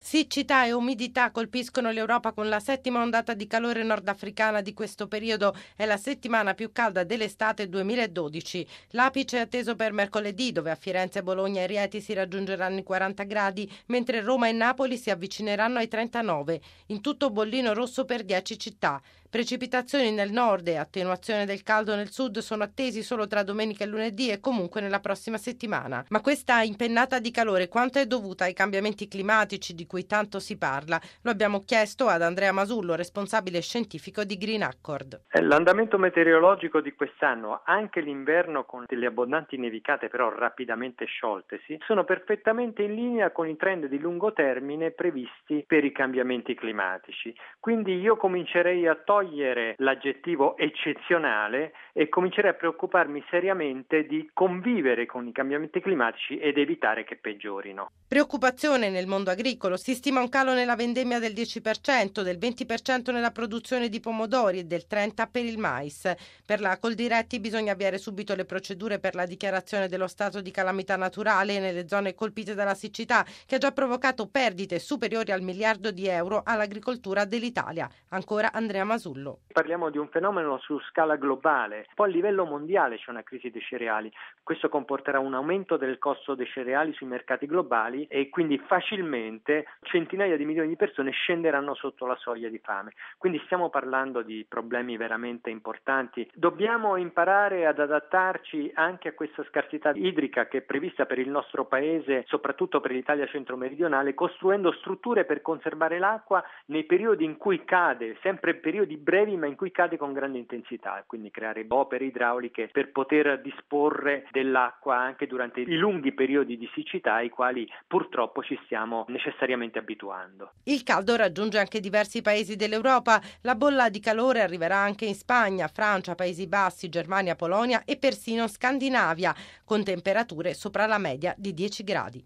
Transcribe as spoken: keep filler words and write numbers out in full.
Siccità e umidità colpiscono l'Europa con la settima ondata di calore nordafricana di questo periodo. È la settimana più calda dell'estate duemiladodici. L'apice è atteso per mercoledì, dove a Firenze, Bologna e Rieti si raggiungeranno i quaranta gradi, mentre Roma e Napoli si avvicineranno ai trentanove. In tutto bollino rosso per dieci città. Precipitazioni nel nord e attenuazione del caldo nel sud sono attesi solo tra domenica e lunedì e comunque nella prossima settimana. Ma questa impennata di calore quanto è dovuta ai cambiamenti climatici di cui tanto si parla? Lo abbiamo chiesto ad Andrea Masullo, responsabile scientifico di Green Accord. L'andamento meteorologico di quest'anno, anche l'inverno con delle abbondanti nevicate però rapidamente scioltesi, sono perfettamente in linea con i trend di lungo termine previsti per i cambiamenti climatici. Quindi io comincerei a togliere l'aggettivo eccezionale e comincerei a preoccuparmi seriamente di convivere con i cambiamenti climatici ed evitare che peggiorino. Preoccupazione nel mondo agricolo. Si stima un calo nella vendemmia del dieci per cento, del venti per cento nella produzione di pomodori e del trenta per cento per il mais. Per la Coldiretti bisogna avviare subito le procedure per la dichiarazione dello stato di calamità naturale nelle zone colpite dalla siccità, che ha già provocato perdite superiori al miliardo di euro all'agricoltura dell'Italia. Ancora Andrea Masullo. Parliamo di un fenomeno su scala globale. Poi a livello mondiale c'è una crisi dei cereali. Questo comporterà un aumento del costo dei cereali sui mercati globali e quindi facilmente centinaia di milioni di persone scenderanno sotto la soglia di fame. Quindi stiamo parlando di problemi veramente importanti. Dobbiamo imparare ad adattarci anche a questa scarsità idrica che è prevista per il nostro paese, soprattutto per l'Italia centro-meridionale, costruendo strutture per conservare l'acqua nei periodi in cui cade, sempre periodi brevi ma in cui cade con grande intensità, quindi creare opere idrauliche per poter disporre dell'acqua anche durante i lunghi periodi di siccità ai quali purtroppo ci stiamo necessariamente abituando. Il caldo raggiunge anche diversi paesi dell'Europa. La bolla di calore arriverà anche in Spagna, Francia, Paesi Bassi, Germania, Polonia e persino Scandinavia, con temperature sopra la media di dieci gradi.